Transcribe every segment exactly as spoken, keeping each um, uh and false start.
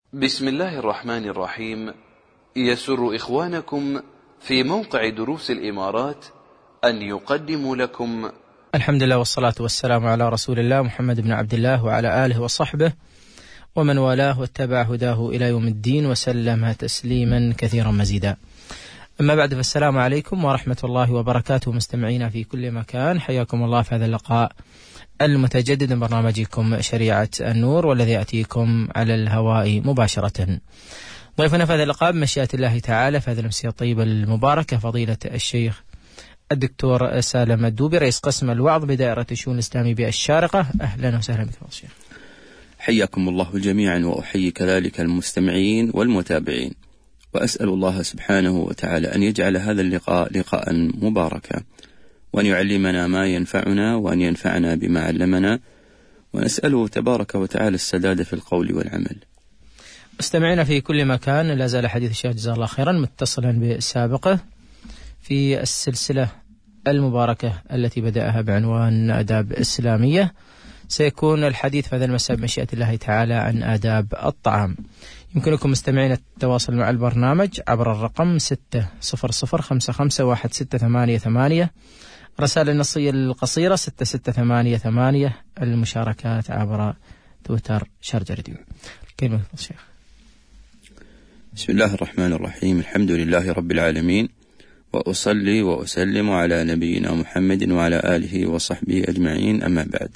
بسم الله الرحمن الرحيم. يسر إخوانكم في موقع دروس الإمارات أن يقدموا لكم الحمد لله والصلاة والسلام على رسول الله محمد بن عبد الله وعلى آله وصحبه ومن والاه واتبع هداه إلى يوم الدين وسلم تسليما كثيرا مزيدا. أما بعد، فالسلام عليكم ورحمة الله وبركاته مستمعينا في كل مكان، حياكم الله في هذا اللقاء المتجدد من برنامجكم شريعة النور، والذي يأتيكم على الهواء مباشرة. ضيفنا في هذا اللقاء بمشيئة الله تعالى في هذه الأمسية الطيبة المباركة فضيلة الشيخ الدكتور سالم الدوبي، رئيس قسم الوعظ بدائرة الشؤون الإسلامية بالشارقة. أهلا وسهلا بك يا شيخ. حياكم الله جميعا، وأحيي كذلك المستمعين والمتابعين، وأسأل الله سبحانه وتعالى أن يجعل هذا اللقاء لقاء مباركا، وأن يعلمنا ما ينفعنا، وأن ينفعنا بما علمنا، ونسأله تبارك وتعالى السداد في القول والعمل. مستمعينا في كل مكان، لا زال حديث الشيخ جزاه الله خيرا متصلا بالسابقة في السلسلة المباركة التي بدأها بعنوان آداب إسلامية. سيكون الحديث في هذا المساء بمشيئة الله تعالى عن آداب الطعام. يمكنكم مستمعين التواصل مع البرنامج عبر الرقم ستة صفر صفر خمسة خمسة واحد ستة ثمانية ثمانية، رسائل النصية القصيرة ستة ستة ثمانية ثمانية، المشاركات عبر تويتر شارجة راديو. كلمة الشيخ. بسم الله الرحمن الرحيم، الحمد لله رب العالمين، وأصلي وأسلم على نبينا محمد وعلى آله وصحبه أجمعين، أما بعد.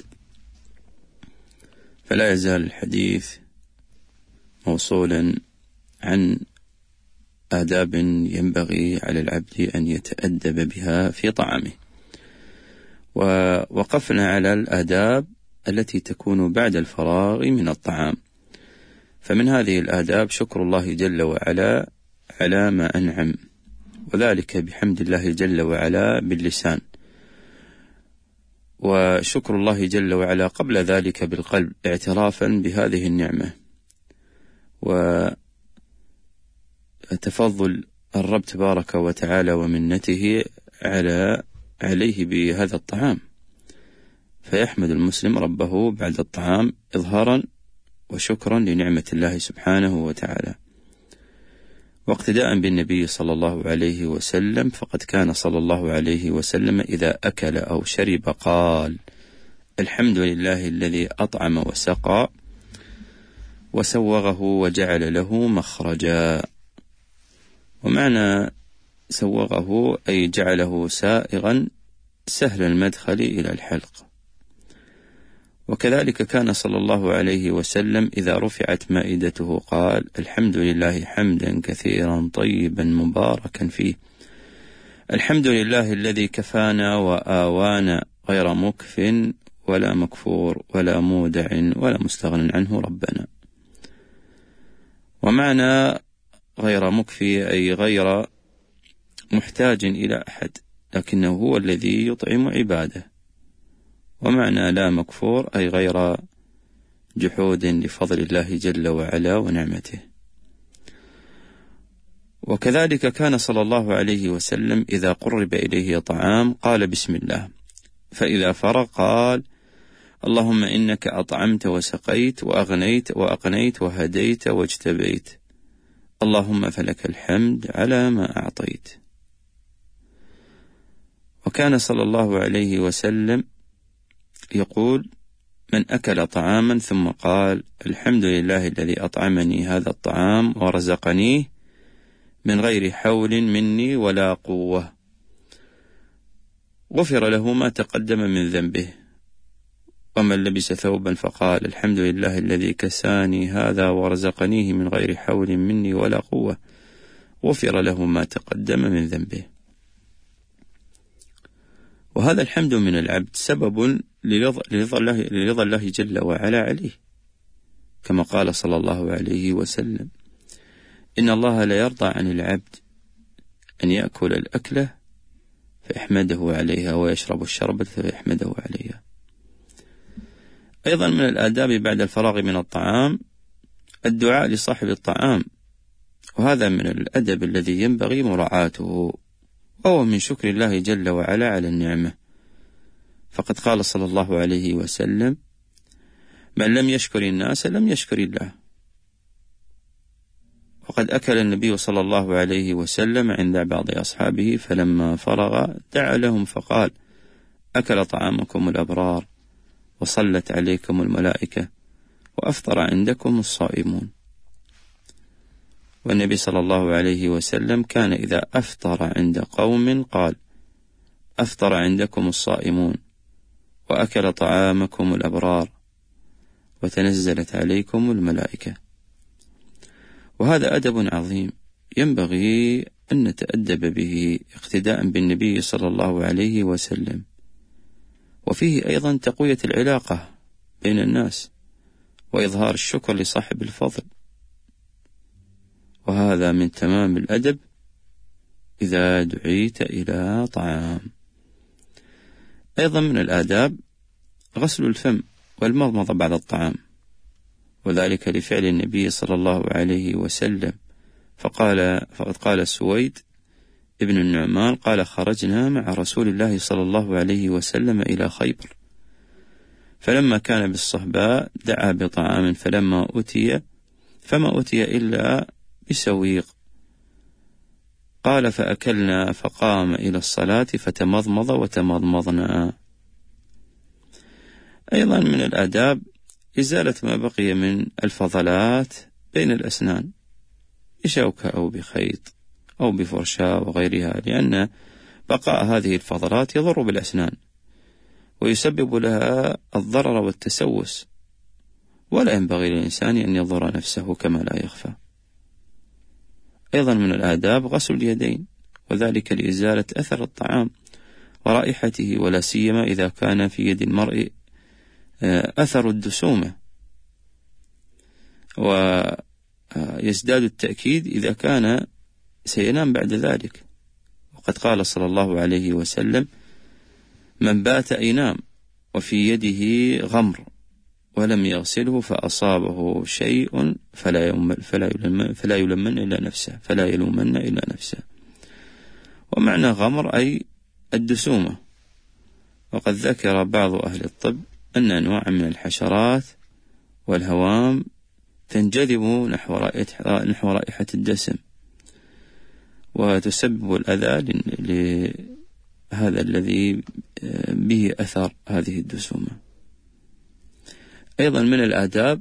فلا يزال الحديث موصولا عن آداب ينبغي على العبد أن يتأدب بها في طعامه، ووقفنا على الآداب التي تكون بعد الفراغ من الطعام. فمن هذه الآداب شكر الله جل وعلا على ما أنعم، وذلك بحمد الله جل وعلا باللسان، وشكر الله جل وعلا قبل ذلك بالقلب اعترافا بهذه النعمة، وتفضل الرب تبارك وتعالى ومنته على عليه بهذا الطعام. فيحمد المسلم ربه بعد الطعام إظهارا وشكرا لنعمة الله سبحانه وتعالى، واقتداء بالنبي صلى الله عليه وسلم. فقد كان صلى الله عليه وسلم إذا أكل أو شرب قال: الحمد لله الذي أطعم وسقى وسوغه وجعل له مخرجا. ومعنى سوغه أي جعله سائغا سهل المدخل إلى الحلق. وكذلك كان صلى الله عليه وسلم إذا رفعت مائدته قال: الحمد لله حمدا كثيرا طيبا مباركا فيه، الحمد لله الذي كفانا وآوانا غير مكف ولا مكفور ولا مودع ولا مستغن عنه ربنا. ومعنى غير مكفي أي غير محتاج إلى أحد، لكنه هو الذي يطعم عباده. ومعنى لا مكفور أي غير جحود لفضل الله جل وعلا ونعمته. وكذلك كان صلى الله عليه وسلم إذا قرب إليه طعام قال بسم الله، فإذا فرغ قال: اللهم إنك أطعمت وسقيت وأغنيت وأقنيت وهديت واجتبيت، اللهم فلك الحمد على ما أعطيت. وكان صلى الله عليه وسلم يقول: من أكل طعاما ثم قال: الحمد لله الذي أطعمني هذا الطعام ورزقنيه من غير حول مني ولا قوة، غفر له ما تقدم من ذنبه. ومن لبس ثوبا فقال: الحمد لله الذي كساني هذا ورزقنيه من غير حول مني ولا قوة، غفر له ما تقدم من ذنبه. وهذا الحمد من العبد سبب لرضا الله, لرضا الله جل وعلا عليه، كما قال صلى الله عليه وسلم: إن الله لا يرضى عن العبد أن يأكل الأكلة فيحمده عليها ويشرب الشربة فيحمده عليها. أيضا من الآداب بعد الفراغ من الطعام الدعاء لصاحب الطعام، وهذا من الأدب الذي ينبغي مراعاته، وهو من شكر الله جل وعلا على النعمة. فقد قال صلى الله عليه وسلم: من لم يشكر الناس لم يشكر الله. وقد أكل النبي صلى الله عليه وسلم عند بعض أصحابه، فلما فرغ دعا لهم فقال: أكل طعامكم الأبرار، وصلت عليكم الملائكة، وأفطر عندكم الصائمون. والنبي صلى الله عليه وسلم كان إذا أفطر عند قوم قال: أفطر عندكم الصائمون، وأكل طعامكم الأبرار، وتنزلت عليكم الملائكة. وهذا أدب عظيم ينبغي أن نتأدب به اقتداء بالنبي صلى الله عليه وسلم، وفيه أيضا تقوية العلاقة بين الناس وإظهار الشكر لصاحب الفضل، وهذا من تمام الأدب إذا دعيت إلى طعام. أيضا من الآداب غسل الفم والمضمضة بعد الطعام، وذلك لفعل النبي صلى الله عليه وسلم، فقال فقد قال سويد ابن النعمان قال: خرجنا مع رسول الله صلى الله عليه وسلم إلى خيبر، فلما كان بالصهباء دعا بطعام، فلما أتي فما أتي إلا بسويق، قال: فأكلنا، فقام إلى الصلاة فتمضمض وتمضمضنا. أيضا من الآداب إزالة ما بقي من الفضلات بين الأسنان بشوكة أو بخيط أو بفرشاة وغيرها، لأن بقاء هذه الفضلات يضر بالأسنان ويسبب لها الضرر والتسوس، ولا ينبغي للإنسان أن يضر نفسه كما لا يخفى. أيضا من الآداب غسل اليدين، وذلك لإزالة أثر الطعام ورائحته، ولا سيما إذا كان في يد المرء أثر الدسومة، ويزداد التأكيد إذا كان سينام بعد ذلك. وقد قال صلى الله عليه وسلم: من بات ينام وفي يده غمر ولم يغسله فأصابه شيء فلا يلمن, فلا يلمن, فلا يلمن إلا نفسه فلا يلومن إلا نفسه. ومعنى غمر أي الدسومة. وقد ذكر بعض أهل الطب أن أنواع من الحشرات والهوام تنجذب نحو رائحة, نحو رائحة الدسم، وتسبب الأذى لهذا الذي به أثر هذه الدسومة. أيضا من الآداب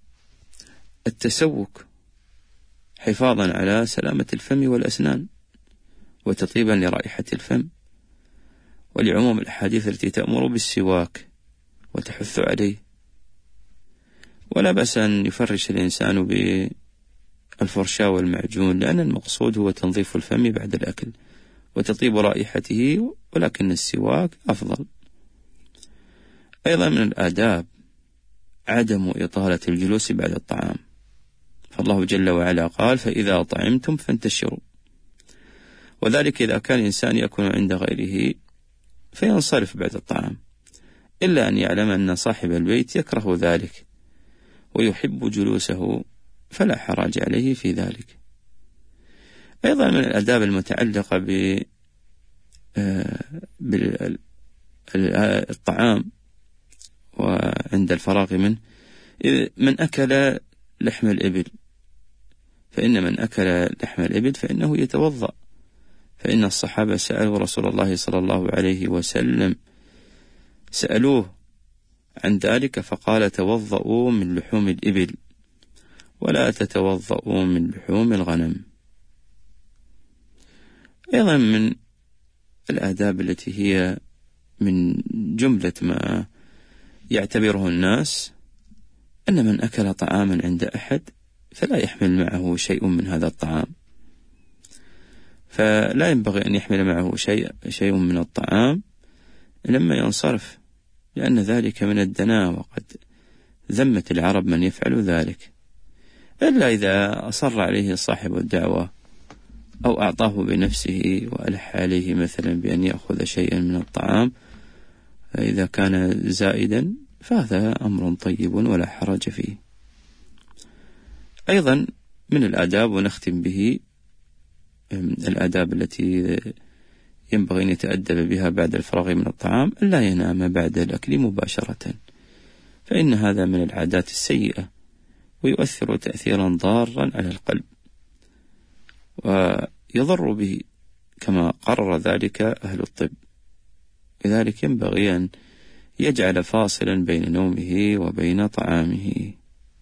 التسوك حفاظا على سلامة الفم والأسنان وتطيبا لرائحة الفم، ولعموم الأحاديث التي تأمر بالسواك وتحث عليه. ولا بأس أن يفرش الإنسان بالفرشاة والمعجون، لأن المقصود هو تنظيف الفم بعد الأكل وتطيب رائحته، ولكن السواك أفضل. أيضا من الآداب عدم إطالة الجلوس بعد الطعام، فالله جل وعلا قال: فإذا طعمتم فانتشروا، وذلك إذا كان الإنسان يكون عند غيره فينصرف بعد الطعام، إلا أن يعلم أن صاحب البيت يكره ذلك ويحب جلوسه، فلا حرج عليه في ذلك. أيضا من الآداب المتعلقة بالطعام وعند الفراغ منه، من أكل لحم الإبل، فإن من أكل لحم الإبل فإنه يتوضأ، فإن الصحابة سألوا رسول الله صلى الله عليه وسلم سألوه عن ذلك فقال: توضؤوا من لحوم الإبل ولا تتوضؤوا من لحوم الغنم. أيضا من الآداب التي هي من جملة ما يعتبره الناس أن من أكل طعاما عند أحد فلا يحمل معه شيء من هذا الطعام، فلا ينبغي أن يحمل معه شيء, شيء من الطعام لما ينصرف، لأن ذلك من الدناء، وقد ذمت العرب من يفعل ذلك، إلا إذا أصر عليه صاحب الدعوة أو أعطاه بنفسه وألح عليه مثلا بأن يأخذ شيئا من الطعام، إذا كان زائدا فهذا أمر طيب ولا حرج فيه. أيضا من الآداب، ونختم به، الآداب التي ينبغي أن يتأدب بها بعد الفراغ من الطعام: ألا ينام بعد الأكل مباشرة، فإن هذا من العادات السيئة ويؤثر تأثيرا ضارا على القلب، ويضر به كما قرر ذلك أهل الطب. لذلك ينبغي أن يجعل فاصلا بين نومه وبين طعامه.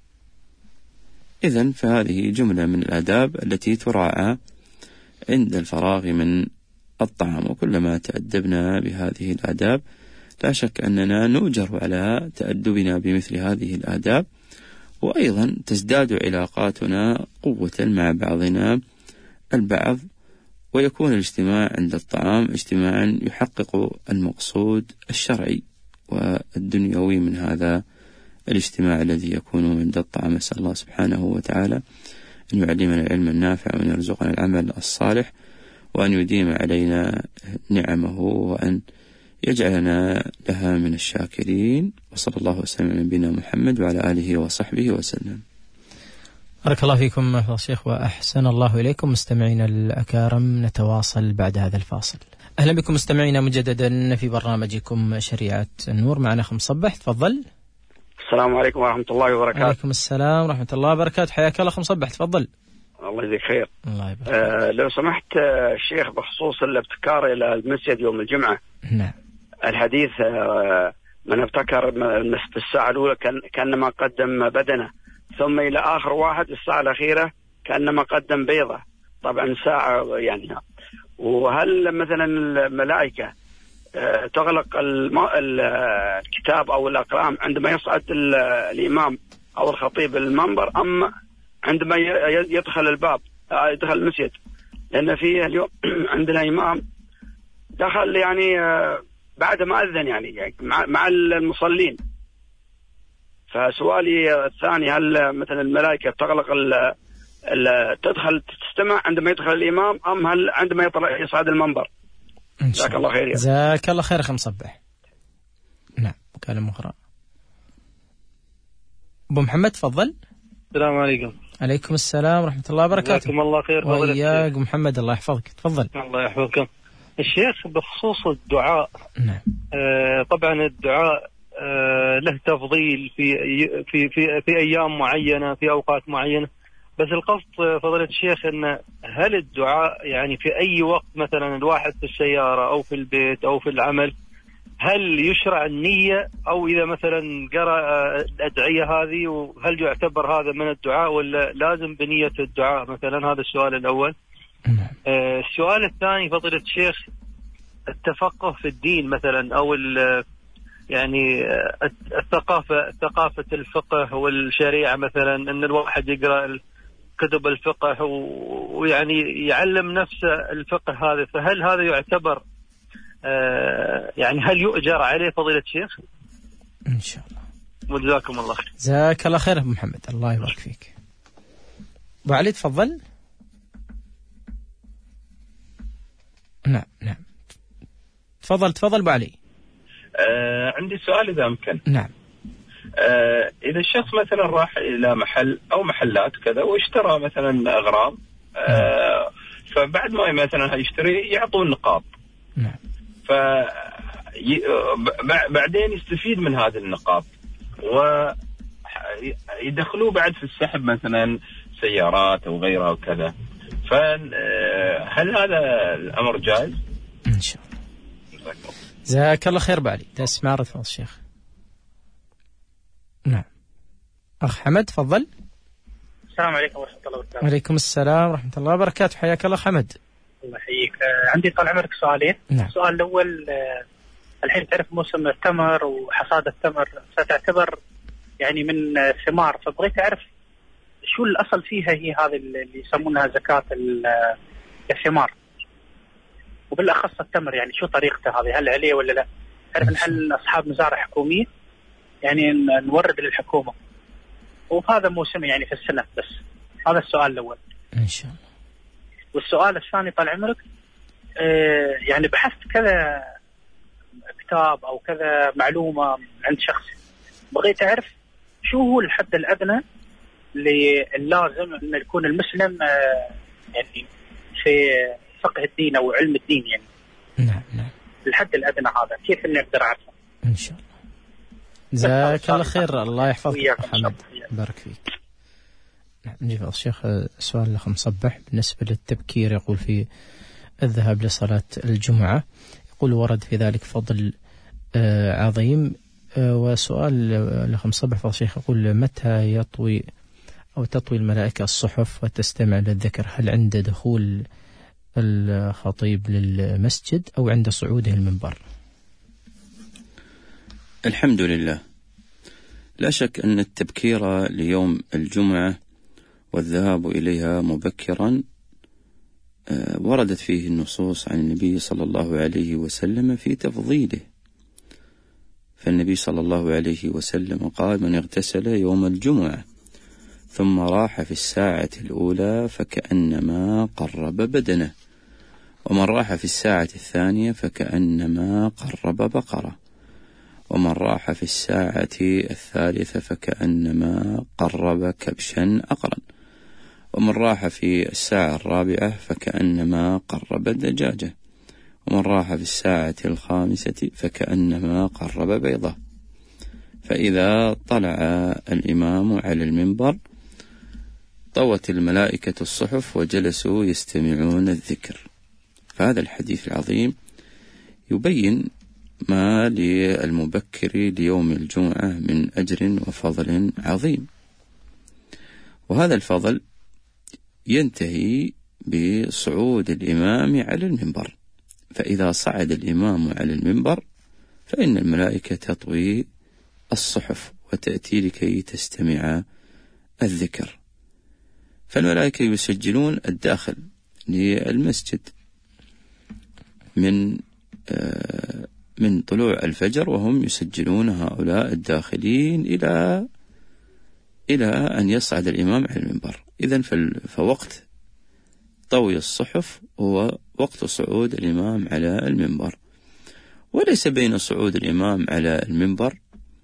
إذن فهذه جملة من الآداب التي تراعى عند الفراغ من الطعام، وكلما تأدبنا بهذه الآداب لا شك أننا نؤجر على تأدبنا بمثل هذه الآداب، وأيضا تزداد علاقاتنا قوة مع بعضنا البعض، ويكون الاجتماع عند الطعام اجتماعا يحقق المقصود الشرعي والدنيوي من هذا الاجتماع الذي يكون عند الطعام. أسأل الله سبحانه وتعالى أن يعلمنا العلم النافع وأن يرزقنا العمل الصالح وأن يديم علينا نعمه وأن يجعلنا لها من الشاكرين. وصلى الله وسلم على نبينا محمد وعلى آله وصحبه وسلم. بارك الله فيكم فضيلة الشيخ وأحسن الله إليكم. مستمعينا الأكارم، نتواصل بعد هذا الفاصل. أهلا بكم مستمعينا مجددا في برنامجكم شريعة النور. معنا أخ مصبح، تفضل. السلام عليكم ورحمة الله وبركاته. وعليكم السلام ورحمة الله وبركاته، حياك الله أخ مصبح، تفضل. الله يجزيك خير. الله يبارك. آه لو سمحت آه الشيخ، بخصوص الابتكار إلى المسجد يوم الجمعة. نعم. الحديث آه من ابتكر في الساعة الأولى كان كأنما قدم بدنه، ثم إلى آخر واحد الساعة الأخيرة كأنما قدم بيضة. طبعا ساعة يعني. وهل مثلا الملائكة آه تغلق الكتاب أو الأقلام عندما يصعد الإمام أو الخطيب المنبر، أم عندما يدخل الباب يدخل المسجد؟ لأن فيه اليوم عندنا إمام دخل يعني بعد ما أذن يعني مع المصلين. فسؤالي الثاني، هل مثلا الملائكة تغلق ال ال تدخل تستمع عندما يدخل الإمام، أم هل عندما يطلع يصعد المنبر؟ جزاك الله خير. جزاك الله خير أخي مصبح. نعم، مكالمة أخرى. أبو محمد تفضل. السلام عليكم. عليكم السلام ورحمة الله وبركاته. جزاكم الله خير. وإياك محمد، الله يحفظك، تفضل. الله يحفظكم. الشيخ، بخصوص الدعاء. نعم. آه طبعا الدعاء آه له تفضيل في في في في أيام معينة، في أوقات معينة، بس القصد فضيلة الشيخ أن هل الدعاء يعني في أي وقت، مثلا الواحد في السيارة أو في البيت أو في العمل، هل يشرع النية، أو إذا مثلا قرأ الأدعية هذه وهل يعتبر هذا من الدعاء ولا لازم بنية الدعاء مثلا؟ هذا السؤال الأول. آه السؤال الثاني فضيلة الشيخ، التفقه في الدين مثلا، أو يعني الثقافة ثقافة الفقه والشريعة مثلا، أن الواحد يقرأ كتب الفقه ويعني يعلم نفسه الفقه هذا، فهل هذا يعتبر آه يعني هل يؤجر عليه فضيلة الشيخ؟ إن شاء الله. وجزاكم الله خير. جزاك الله خير أبو محمد، الله يبارك فيك. أبو علي تفضل. نعم نعم تفضل تفضل أبو علي. آه عندي سؤال إذا أمكن. نعم. آه إذا الشخص مثلا راح إلى محل أو محلات كذا واشترى مثلا أغراض، آه فبعد ما مثلا يشتري يعطون نقاط. نعم. فبعدين يستفيد من هذه النقاط ويدخلوه بعد في السحب مثلا سيارات أو غيرها وكذا، فهل هذا الأمر جائز؟ إن شاء الله. جزاك الله خير بعلي. تسمع رفض الشيخ. نعم. أخ حمد تفضل. السلام عليكم ورحمة الله وبركاته. وعليكم السلام ورحمة الله وبركاته، حياك الله حمد. الله يحييك. آه عندي طال عمرك سؤالين. نعم. السؤال الأول، آه الحين تعرف موسم التمر وحصاد التمر ستعتبر يعني من آه ثمار، فبغيت أعرف شو الأصل فيها، هي هذه اللي يسمونها زكاة الثمار، وبالأخص التمر، يعني شو طريقته هذه، هل عليه ولا لا؟ تعرف نحن أصحاب مزارع حكومية يعني نورد للحكومة، وهذا موسم يعني في السنة بس. هذا السؤال الأول. إن شاء الله. والسؤال الثاني طال عمرك، آه يعني بحثت كذا كتاب أو كذا معلومة عند شخص، بغيت أعرف شو هو الحد الأدنى للازم أن يكون المسلم آه يعني في فقه الدين أو علم الدين يعني. نعم نعم. الحد الأدنى هذا كيف إني أقدر أعرفه؟ إن شاء الله. جزاك الله خير، الله يحفظك محمد، بارك فيك. نجيب الشيخ سؤال الأخ مصبح بالنسبة للتبكير، يقول في الذهاب لصلاة الجمعة، يقول ورد في ذلك فضل آه عظيم. آه وسؤال الأخ مصبح فالشيخ يقول متى يطوي أو تطوي الملائكة الصحف وتستمع للذكر؟ هل عند دخول الخطيب للمسجد أو عند صعوده المنبر؟ الحمد لله، لا شك أن التبكير ليوم الجمعة والذهاب إليها مبكرا وردت فيه النصوص عن النبي صلى الله عليه وسلم في تفضيله. فالنبي صلى الله عليه وسلم قال: من اغتسل يوم الجمعة ثم راح في الساعة الأولى فكأنما قرب بدنه، ومن راح في الساعة الثانية فكأنما قرب بقرة، ومن راح في الساعة الثالثة فكأنما قرب كبشا أقرا، ومن راح في الساعة الرابعة فكأنما قرب دجاجة، ومن راح في الساعة الخامسة فكأنما قرب بيضة. فإذا طلع الإمام على المنبر طوت الملائكة الصحف وجلسوا يستمعون الذكر. فهذا الحديث العظيم يبين ما للمبكر ليوم الجمعة من أجر وفضل عظيم، وهذا الفضل ينتهي بصعود الإمام على المنبر. فإذا صعد الإمام على المنبر فإن الملائكة تطوي الصحف وتأتي لكي تستمع الذكر. فالملائكة يسجلون الداخل للمسجد من من طلوع الفجر، وهم يسجلون هؤلاء الداخلين إلى إلى أن يصعد الإمام على المنبر. إذن فوقت طوي الصحف هو وقت صعود الإمام على المنبر، وليس بين صعود الإمام على المنبر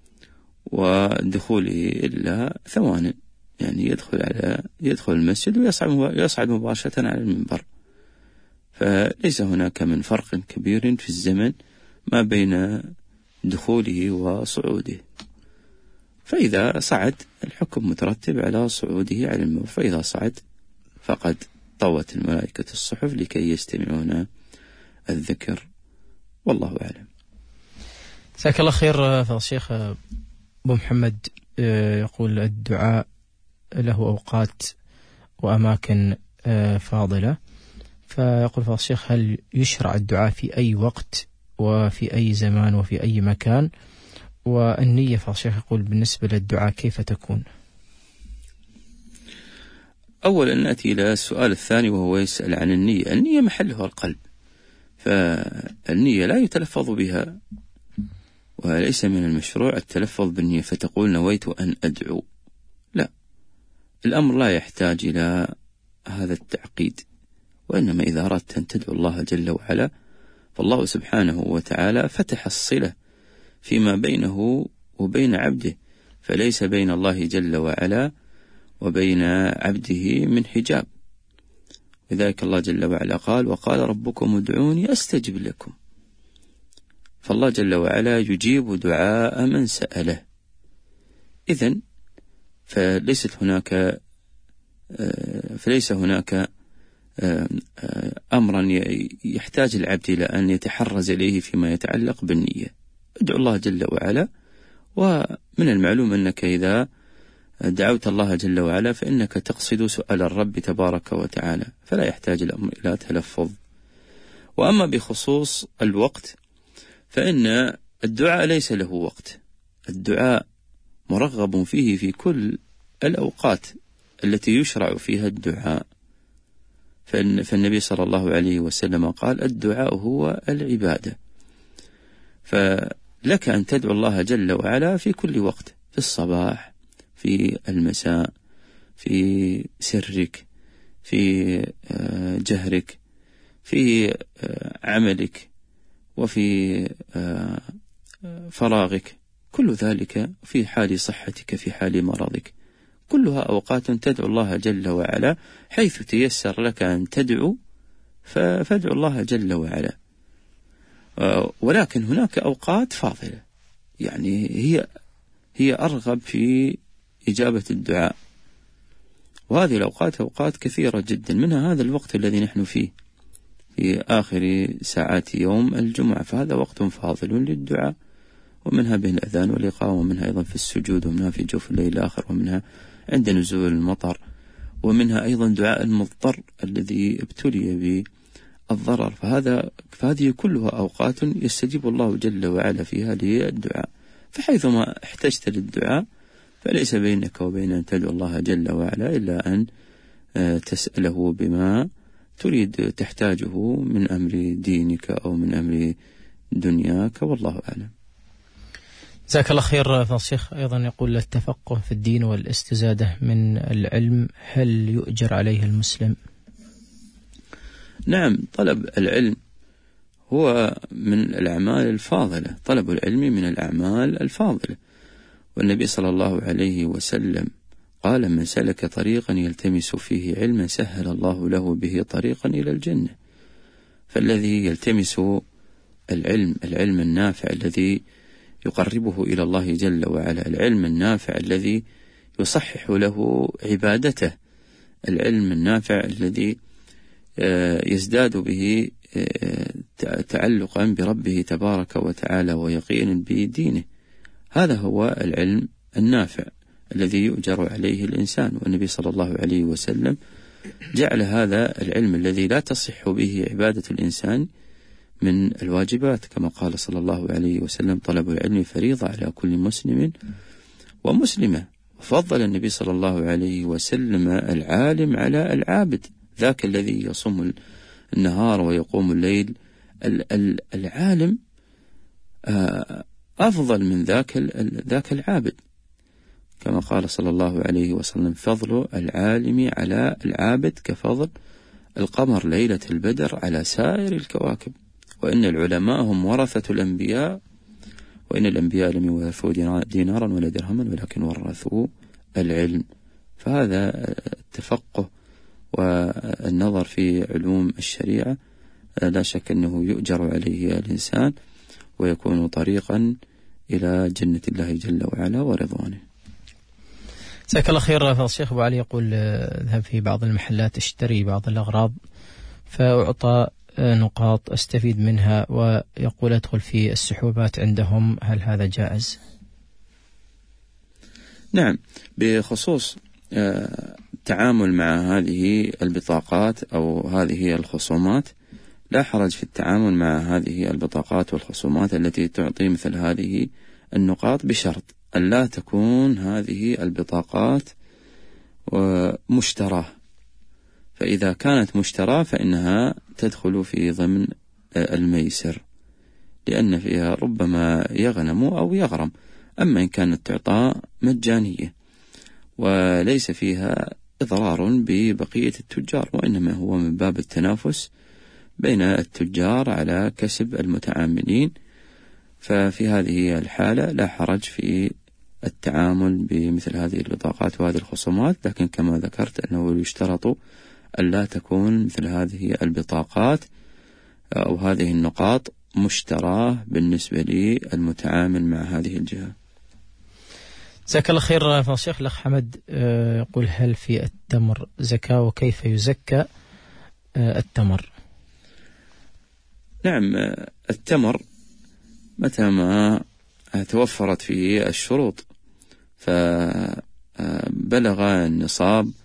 ودخوله إلا ثوان، يعني يدخل على يدخل المسجد ويصعد يصعد مباشرة على المنبر. فليس هناك من فرق كبير في الزمن ما بين دخوله وصعوده. فإذا صعد الحكم مترتب على صعوده على المنبر، فإذا صعد فقد طوت الملائكة الصحف لكي يستمعون الذكر، والله أعلم. جزاك الله خير فضل الشيخ. أبو محمد يقول الدعاء له أوقات وأماكن فاضلة، فيقول فضل الشيخ هل يشرع الدعاء في أي وقت وفي أي زمان وفي أي مكان؟ والنية فضل الشيخ يقول بالنسبة للدعاء كيف تكون؟ أولا نأتي إلى السؤال الثاني وهو يسأل عن النية. النية محلها القلب، فالنية لا يتلفظ بها، وليس من المشروع التلفظ بالنية فتقول نويت أن أدعو، لا، الأمر لا يحتاج إلى هذا التعقيد، وإنما إذا أردت أن تدعو الله جل وعلا فالله سبحانه وتعالى فتح الصلة فيما بينه وبين عبده، فليس بين الله جل وعلا وبين عبده من حجاب. لذلك الله جل وعلا قال: وقال ربكم ادعوني أستجب لكم. فالله جل وعلا يجيب دعاء من سأله. إذن فليست هناك فليس هناك أمرا يحتاج العبد إلى أن يتحرز إليه فيما يتعلق بالنية. ادعو الله جل وعلا، ومن المعلوم أنك إذا دعوت الله جل وعلا فإنك تقصد سؤال الرب تبارك وتعالى، فلا يحتاج الأمر إلى تلفظ. وأما بخصوص الوقت فإن الدعاء ليس له وقت، الدعاء مرغب فيه في كل الأوقات التي يشرع فيها الدعاء. فالنبي صلى الله عليه وسلم قال: الدعاء هو العبادة. فلك أن تدعو الله جل وعلا في كل وقت، في الصباح، في المساء، في سرك، في جهرك، في عملك، وفي فراغك، كل ذلك، في حال صحتك، في حال مرضك، كلها أوقات تدعو الله جل وعلا، حيث تيسر لك أن تدعو فادعو الله جل وعلا. ولكن هناك أوقات فاضلة، يعني هي هي أرغب في إجابة الدعاء، وهذه الأوقات أوقات كثيرة جدا، منها هذا الوقت الذي نحن فيه في آخر ساعات يوم الجمعة، فهذا وقت فاضل للدعاء، ومنها بين الأذان والإقامة، ومنها أيضا في السجود، ومنها في جوف الليل الآخر، ومنها عند نزول المطر، ومنها أيضا دعاء المضطر الذي ابتلي بالضرر. فهذا فهذه كلها أوقات يستجيب الله جل وعلا فيها للدعاء. فحيثما احتجت للدعاء فليس بينك وبين أن تدعو الله جل وعلا إلا أن تسأله بما تريد تحتاجه من أمر دينك أو من أمر دنياك، والله أعلم. جزاك الله خير. فالشيخ أيضا يقول التفقه في الدين والاستزادة من العلم هل يؤجر عليه المسلم؟ نعم، طلب العلم هو من الأعمال الفاضلة، طلب العلم من الأعمال الفاضلة، والنبي صلى الله عليه وسلم قال: من سلك طريقا يلتمس فيه علما سهل الله له به طريقا إلى الجنة. فالذي يلتمس العلم، العلم النافع الذي يقربه إلى الله جل وعلا، العلم النافع الذي يصحح له عبادته، العلم النافع الذي يزداد به تعلقا بربه تبارك وتعالى ويقينا بدينه، هذا هو العلم النافع الذي يؤجر عليه الإنسان. والنبي صلى الله عليه وسلم جعل هذا العلم الذي لا تصح به عبادة الإنسان من الواجبات، كما قال صلى الله عليه وسلم: طلب العلم فريضة على كل مسلم ومسلمة. وفضل النبي صلى الله عليه وسلم العالم على العابد، ذاك الذي يصوم النهار ويقوم الليل، العالم أفضل من ذاك ذاك العابد، كما قال صلى الله عليه وسلم: فضل العالم على العابد كفضل القمر ليلة البدر على سائر الكواكب. وإن العلماء هم ورثة الأنبياء، وإن الأنبياء لم يورثوا دينارا ولا درهما ولكن ورثوا العلم. فهذا التفقه والنظر في علوم الشريعة لا شك أنه يؤجر عليه الإنسان ويكون طريقا إلى جنة الله جل وعلا ورضوانه. جزاك الله خير. فالشيخ أبو علي يقول: ذهب في بعض المحلات اشتري بعض الأغراض فأعطى نقاط أستفيد منها، ويقول أدخل في السحوبات عندهم، هل هذا جائز؟ نعم، بخصوص التعامل مع هذه البطاقات أو هذه الخصومات لا حرج في التعامل مع هذه البطاقات والخصومات التي تعطي مثل هذه النقاط، بشرط أن لا تكون هذه البطاقات مشتراه. فإذا كانت مشتراه فإنها تدخل في ضمن الميسر، لأن فيها ربما يغنم أو يغرم. أما إن كانت تعطى مجانية وليس فيها إضرار ببقية التجار، وإنما هو من باب التنافس بين التجار على كسب المتعاملين، ففي هذه الحالة لا حرج في التعامل بمثل هذه البطاقات وهذه الخصومات. لكن كما ذكرت أنه يشترط ألا تكون مثل هذه البطاقات أو هذه النقاط مشتراه بالنسبة للمتعامل مع هذه الجهة. جزاك الله خير. فالشيخ الأخ حمد يقول: هل في التمر زكاة وكيف يزكى التمر؟ نعم، التمر متى ما توفرت فيه الشروط فبلغ النصاب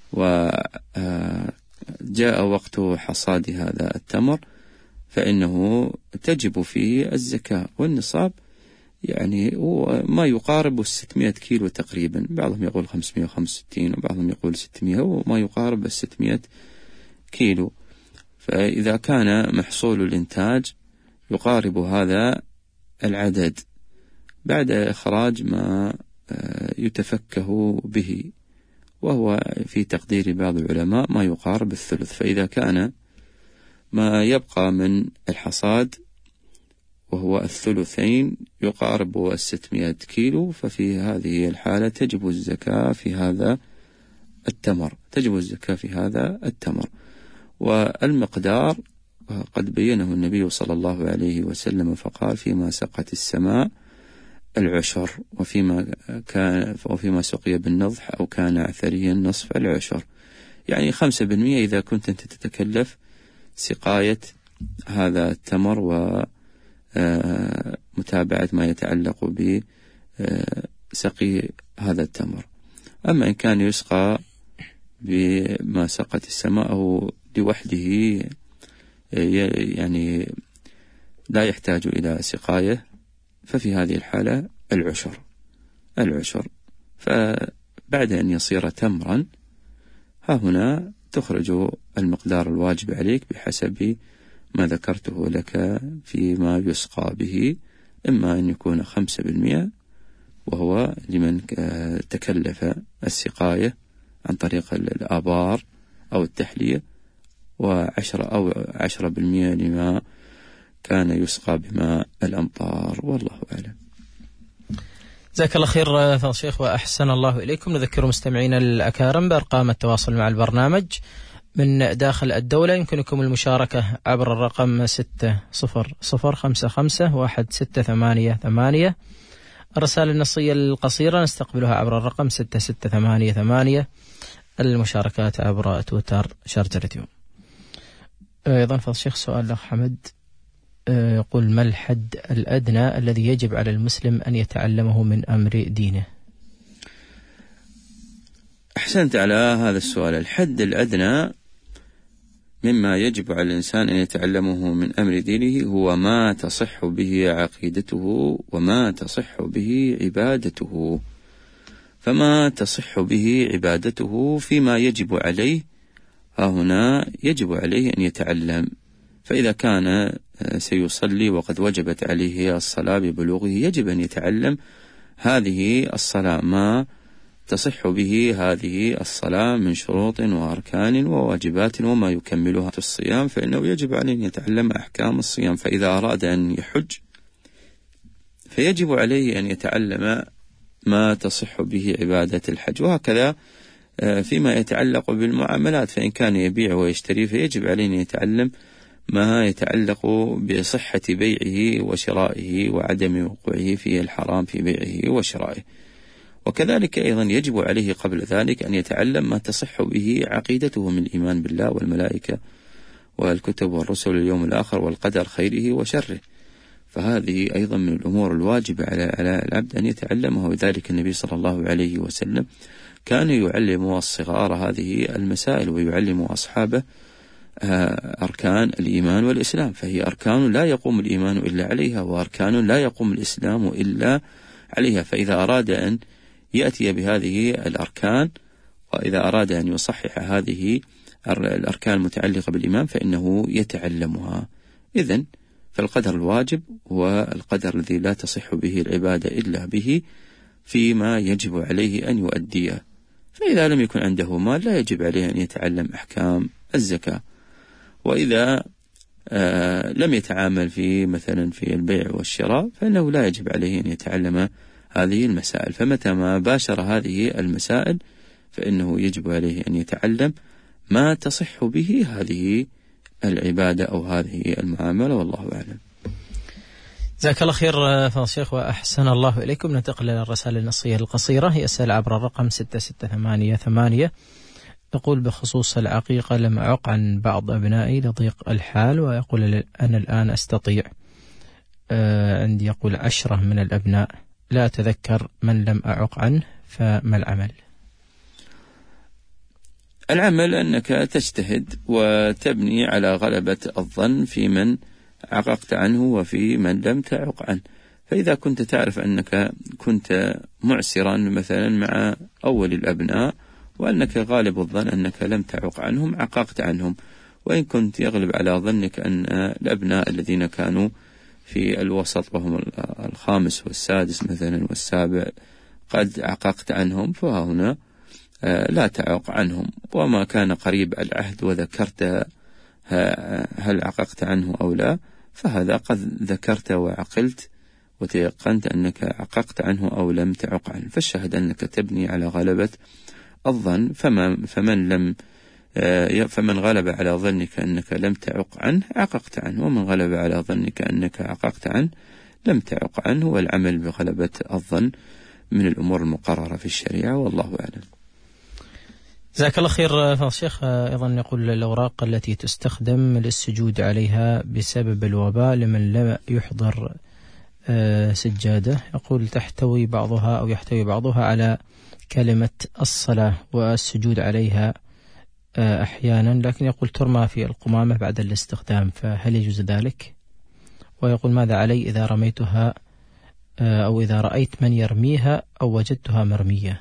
وجاء وقت حصاد هذا التمر فإنه تجب فيه الزكاة. والنصاب يعني هو ما يقارب ستمائة كيلو تقريبا، بعضهم يقول خمسمائة وخمسة وستين وبعضهم يقول ستمائة، وما يقارب الستمائة كيلو. فإذا كان محصول الإنتاج يقارب هذا العدد بعد إخراج ما يتفكه به، وهو في تقدير بعض العلماء ما يقارب الثلث، فإذا كان ما يبقى من الحصاد وهو الثلثين يقارب الستمائة كيلو، ففي هذه الحالة تجب الزكاة في هذا التمر تجب الزكاة في هذا التمر. والمقدار قد بينه النبي صلى الله عليه وسلم فقال: فيما سقت السماء العشر، وفيما كان وفيما سقي بالنضح أو كان عثريا نصف العشر، يعني خمسة بالمئة إذا كنت أنت تتكلف سقاية هذا التمر ومتابعة ما يتعلق بسقي هذا التمر. أما إن كان يسقى بما سقت السماء أو لوحده يعني لا يحتاج إلى سقاية، ففي هذه الحالة العشر العشر فبعد أن يصير تمرا ها هنا تخرج المقدار الواجب عليك بحسب ما ذكرته لك فيما يسقى به، إما أن يكون خمسة بالمئة وهو لمن تكلف السقاية عن طريق الآبار أو التحلية، وعشرة أو عشرة بالمئة لما كان يسقى بماء الأمطار، والله أعلم. جزاك الله خير فضل الشيخ وأحسن الله إليكم. نذكر مستمعينا الأكارم بأرقام التواصل مع البرنامج من داخل الدولة. يمكنكم المشاركة عبر الرقم ستة صفر صفر خمسة خمسة واحد ستة ثمانية ثمانية. الرسالة النصية القصيرة نستقبلها عبر الرقم ستة ستة ثمانية ثمانية. المشاركات عبر تويتر شارجة راديو. أيضا فضل الشيخ سؤال لأخ حمد يقول: ما الحد الأدنى الذي يجب على المسلم أن يتعلمه من أمر دينه؟ أحسنت على هذا السؤال. الحد الأدنى مما يجب على الإنسان أن يتعلمه من أمر دينه هو ما تصح به عقيدته وما تصح به عبادته. فما تصح به عبادته فيما يجب عليه، ها هنا يجب عليه أن يتعلم. فإذا كان سيصلي وقد وجبت عليه الصلاة ببلوغه يجب أن يتعلم هذه الصلاة، ما تصح به هذه الصلاة من شروط وأركان وواجبات وما يكملها الصيام، فإنه يجب عليه أن يتعلم أحكام الصيام. فإذا أراد أن يحج فيجب عليه أن يتعلم ما تصح به عبادة الحج. وهكذا فيما يتعلق بالمعاملات، فإن كان يبيع ويشتري فيجب عليه أن يتعلم ما يتعلق بصحة بيعه وشرائه وعدم وقوعه في الحرام في بيعه وشرائه. وكذلك أيضا يجب عليه قبل ذلك أن يتعلم ما تصح به عقيدته من الإيمان بالله والملائكة والكتب والرسل واليوم الآخر والقدر خيره وشره. فهذه أيضا من الأمور الواجبة على العبد أن يتعلمها. وذلك النبي صلى الله عليه وسلم كان يعلم الصغار هذه المسائل ويعلم أصحابه أركان الإيمان والإسلام، فهي أركان لا يقوم الإيمان إلا عليها وأركان لا يقوم الإسلام إلا عليها. فإذا أراد أن يأتي بهذه الأركان وإذا أراد أن يصحح هذه الأركان المتعلقة بالإيمان فإنه يتعلمها. إذن فالقدر الواجب هو القدر الذي لا تصح به العبادة إلا به فيما يجب عليه أن يؤديه. فإذا لم يكن عنده مال لا يجب عليه أن يتعلم أحكام الزكاة. وإذا آه لم يتعامل في مثلا في البيع والشراء فإنه لا يجب عليه أن يتعلم هذه المسائل. فمتى ما باشر هذه المسائل فإنه يجب عليه أن يتعلم ما تصح به هذه العبادة أو هذه المعاملة، والله أعلم. جزاك الله خير فضل الشيخ وأحسن الله إليكم. ننتقل إلى الرسالة النصية القصيرة. يسأل عبر الرقم ستة ستة ثمانية ثمانية. يقول: بخصوص العقيقة لم أعق عن بعض أبنائي لضيق الحال، ويقول أنا الآن أستطيع آه عندي يقول عشرة من الأبناء لا أتذكر من لم أعق عنه، فما العمل؟ العمل أنك تجتهد وتبني على غلبة الظن في من عققت عنه وفي من لم تعق عنه. فإذا كنت تعرف أنك كنت معسرا مثلا مع أول الأبناء وأنك غالب الظن أنك لم تعق عنهم عققت عنهم، وإن كنت يغلب على ظنك أن الأبناء الذين كانوا في الوسط وهم الخامس والسادس مثلا والسابع قد عققت عنهم فهنا لا تعق عنهم. وما كان قريب العهد وذكرت هل عققت عنه أو لا فهذا قد ذكرت وعقلت وتيقنت أنك عققت عنه أو لم تعق عنه. فالشاهد أنك تبني على غلبة الظن. فمن, فمن لم فمن غلب على ظنك أنك لم تعق عنه عققت عنه، ومن غلب على ظنك أنك عققت عنه لم تعق عنه، والعمل بغلبة الظن من الأمور المقررة في الشريعة، والله أعلم. جزاك الله خير فضيلة الشيخ. أيضا يقول الأوراق التي تستخدم للسجود عليها بسبب الوباء لمن لم يحضر سجادة، يقول تحتوي بعضها أو يحتوي بعضها على كلمة الصلاة والسجود عليها أحيانا، لكن يقول ترمى في القمامة بعد الاستخدام، فهل يجوز ذلك؟ ويقول ماذا علي إذا رميتها أو إذا رأيت من يرميها أو وجدتها مرمية؟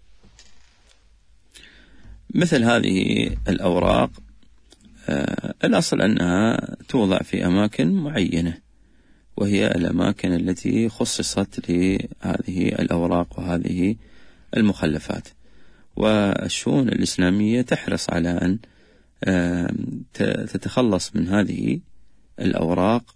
مثل هذه الأوراق الأصل أنها توضع في أماكن معينة، وهي الأماكن التي خصصت لهذه الأوراق وهذه المخلفات، والشؤون الإسلامية تحرص على أن تتخلص من هذه الأوراق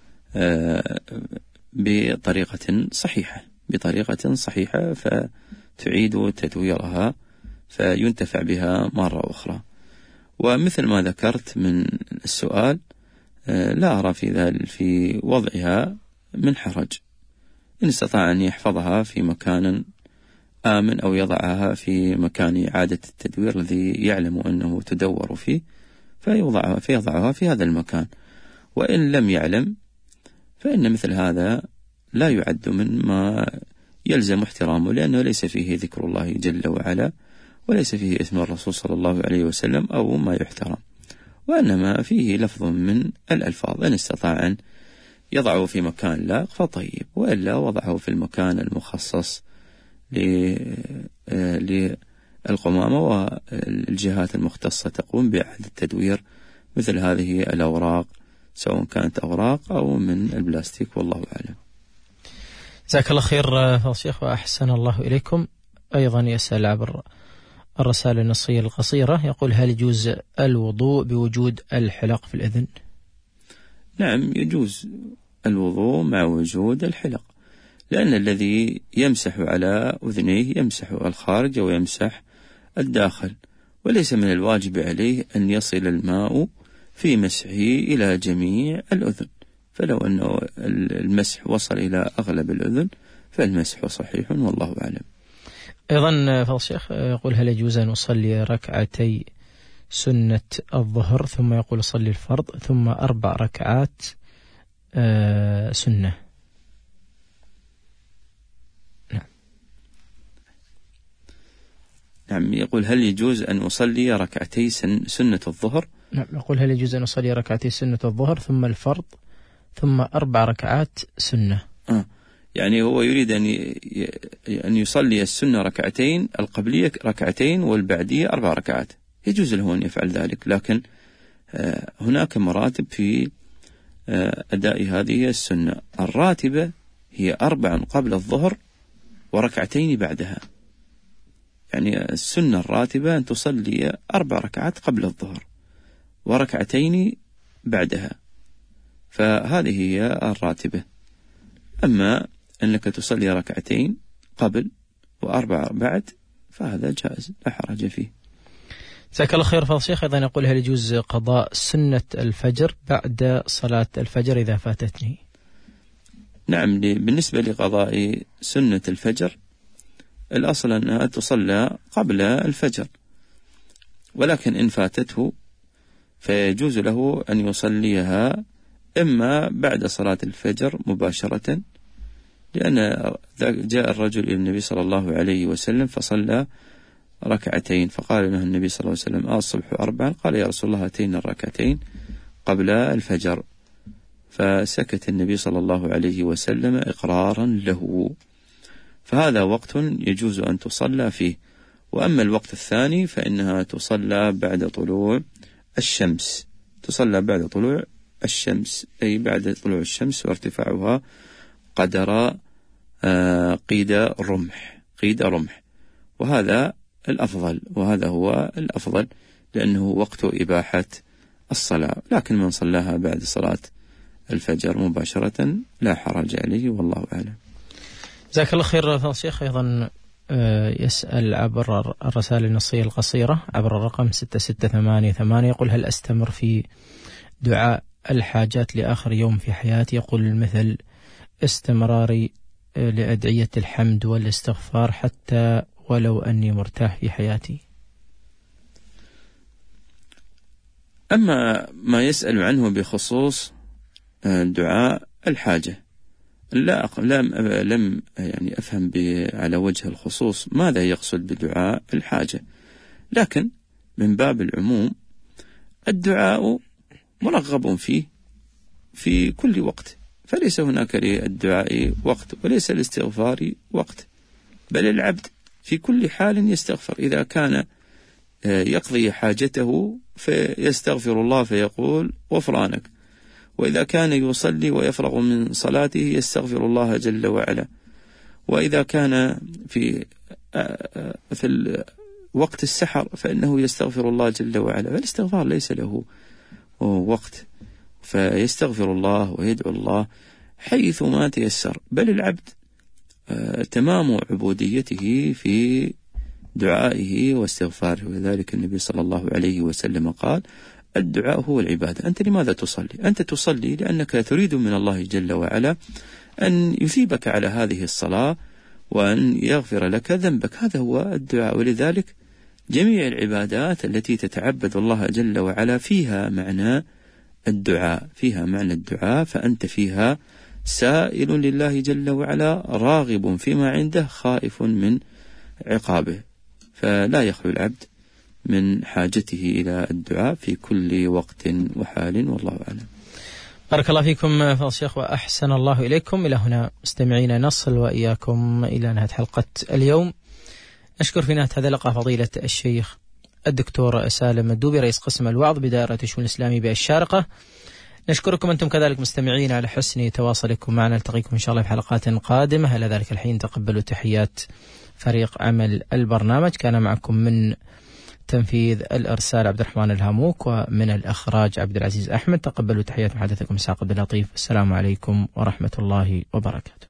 بطريقة صحيحة بطريقة صحيحة فتعيد تدويرها فينتفع بها مرة أخرى. ومثل ما ذكرت من السؤال، لا أرى في ذلك في وضعها من حرج، إن استطاع أن يحفظها في مكان آمن أو يضعها في مكان إعادة التدوير الذي يعلم أنه تدور فيه فيوضعها فيضعها في هذا المكان. وإن لم يعلم فإن مثل هذا لا يعد من ما يلزم احترامه، لأنه ليس فيه ذكر الله جل وعلا، وليس فيه اسم الرسول صلى الله عليه وسلم أو ما يحترم، وإنما فيه لفظ من الألفاظ. إن استطاع أن يضعه في مكان لائق فطيب، وإلا وضعه في المكان المخصص للقمامة، والجهات المختصة تقوم بإعادة تدوير مثل هذه الأوراق، سواء كانت أوراق أو من البلاستيك، والله أعلم. جزاك الله خير فضيلة الشيخ وأحسن الله إليكم. أيضا يسأل عبر الرسائل النصية القصيرة، يقول هل يجوز الوضوء بوجود الحلق في الأذن؟ نعم، يجوز الوضوء مع وجود الحلق، لأن الذي يمسح على أذنيه يمسح الخارج ويمسح الداخل، وليس من الواجب عليه أن يصل الماء في مسحه إلى جميع الأذن، فلو أنه المسح وصل إلى أغلب الأذن فالمسح صحيح، والله أعلم. أيضا فضل الشيخ يقول هل يجوز أن أصلي ركعتي سنة الظهر ثم يقول أصلي الفرض ثم أربع ركعات آه سنة؟ نعم. نعم، يقول هل يجوز أن أصلي ركعتي سنة الظهر؟ نعم، يقول هل يجوز أن أصلي ركعتي سنة الظهر ثم الفرض ثم أربع ركعات سنة؟ آه. يعني هو يريد أن أن يصلي السنة ركعتين، القبلية ركعتين، والبعدية أربع ركعات. يجوز له أن يفعل ذلك، لكن هناك مراتب في أداء هذه السنة. الراتبة هي أربع قبل الظهر وركعتين بعدها، يعني السنة الراتبة أن تصلي أربع ركعات قبل الظهر وركعتين بعدها، فهذه هي الراتبة. أما أنك تصلي ركعتين قبل وأربع بعد فهذا جائز، لا حرج فيه. جزاك الله خير فضيلة الشيخ. أيضا يقول هل يجوز قضاء سنة الفجر بعد صلاة الفجر إذا فاتتني؟ نعم، بالنسبة لقضاء سنة الفجر الأصل أنها تصلى قبل الفجر، ولكن إن فاتته فيجوز له أن يصليها إما بعد صلاة الفجر مباشرة، لأن جاء الرجل إلى النبي صلى الله عليه وسلم فصلى ركعتين، فقال له النبي صلى الله عليه وسلم الصبح أربعا، قال يا رسول الله هاتين الركعتين قبل الفجر، فسكت النبي صلى الله عليه وسلم إقرارا له، فهذا وقت يجوز أن تصلى فيه. وأما الوقت الثاني فإنها تصلى بعد طلوع الشمس، تصلى بعد طلوع الشمس، أي بعد طلوع الشمس وارتفاعها قدر قيد رمح قيد رمح وهذا الأفضل، وهذا هو الأفضل لأنه وقت إباحة الصلاة، لكن من صلاها بعد صلاة الفجر مباشرة لا حرج عليه، والله أعلم. جزاك الله خير فضيلة الشيخ. أيضا يسأل عبر الرسائل النصية القصيرة عبر الرقم ستة ستة ثمانية ثمانية، يقول هل أستمر في دعاء الحاجات لآخر يوم في حياتي؟ يقول مثل استمراري لأدعية الحمد والاستغفار حتى ولو أني مرتاح في حياتي؟ أما ما يسأل عنه بخصوص دعاء الحاجة، لا لم لم يعني أفهم على وجه الخصوص ماذا يقصد بدعاء الحاجة، لكن من باب العموم الدعاء مرغب فيه في كل وقت، فليس هناك للدعاء وقت وليس الاستغفار وقت، بل العبد في كل حال يستغفر. إذا كان يقضي حاجته فيستغفر الله فيقول غفرانك، وإذا كان يصلي ويفرغ من صلاته يستغفر الله جل وعلا، وإذا كان في في وقت السحر فإنه يستغفر الله جل وعلا. فالاستغفار ليس له وقت، فيستغفر الله ويدعو الله حيث ما تيسر، بل العبد تمام عبوديته في دعائه واستغفاره. وذلك النبي صلى الله عليه وسلم قال: الدعاء هو العبادة. أنت لماذا تصلي؟ أنت تصلي لأنك تريد من الله جل وعلا أن يثيبك على هذه الصلاة وأن يغفر لك ذنبك، هذا هو الدعاء. ولذلك جميع العبادات التي تتعبد الله جل وعلا فيها معنى الدعاء، فيها معنى الدعاء، فأنت فيها سائل لله جل وعلا راغب فيما عنده خائف من عقابه، فلا يخلو العبد من حاجته إلى الدعاء في كل وقت وحال، والله أعلم. بارك الله فيكم فضل الشيخ وأحسن الله إليكم. إلى هنا مستمعينا نصل وإياكم إلى نهاية حلقة اليوم. نشكر في نهاية هذا اللقاء فضيلة الشيخ الدكتور سالم الدوبي رئيس قسم الوعظ بدائرة الشؤون الإسلامية بالشارقة. نشكركم أنتم كذلك مستمعين على حسن تواصلكم معنا. نلتقيكم إن شاء الله في حلقات قادمة. إلى ذلك الحين تقبلوا تحيات فريق عمل البرنامج. كان معكم من تنفيذ الإرسال عبد الرحمن الهاموك، ومن الإخراج عبد العزيز أحمد. تقبلوا تحيات محدثكم إسحاق عبد اللطيف. السلام عليكم ورحمة الله وبركاته.